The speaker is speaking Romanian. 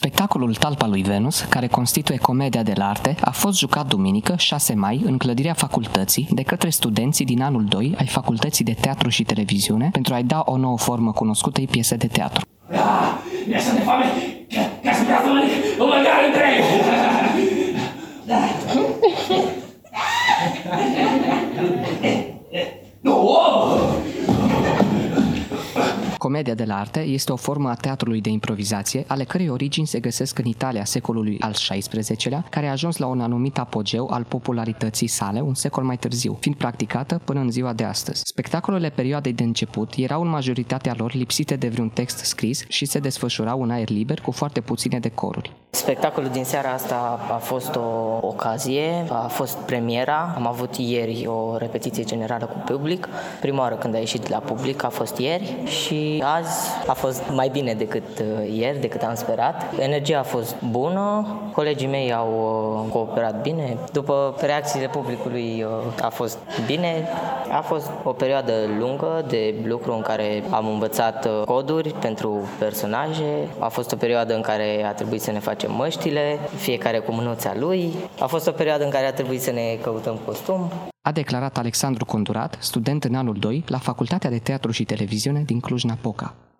Spectacolul Talpa lui Venus, care constituie Comedia dell'arte, a fost jucat duminică, 6 mai, în clădirea facultății, de către studenții din anul 2 ai Facultății de Teatru și Televiziune, pentru a-i da o nouă formă cunoscutei piese de teatru. Mi-așa de foame, ca să vreau să mănânc o mâncare întregă! Comedia dell'arte este o formă a teatrului de improvizație, ale cărei origini se găsesc în Italia secolului al XVI-lea, care a ajuns la un anumit apogeu al popularității sale un secol mai târziu, fiind practicată până în ziua de astăzi. Spectacolele perioadei de început erau în majoritatea lor lipsite de vreun text scris și se desfășurau în aer liber cu foarte puține decoruri. Spectacolul din seara asta a fost o ocazie, a fost premiera. Am avut ieri o repetiție generală cu public. Prima oară când a ieșit la public a fost ieri și azi a fost mai bine decât ieri, decât am sperat. Energia a fost bună, colegii mei au cooperat bine. După reacțiile publicului a fost bine. A fost o perioadă lungă de lucru în care am învățat coduri pentru personaje. A fost o perioadă în care a trebuit să ne facem măștile, fiecare cu mânuța lui. A fost o perioadă în care a trebuit să ne căutăm costum. A declarat Alexandru Condurat, student în anul 2 la Facultatea de Teatru și Televiziune din Cluj-Napoca.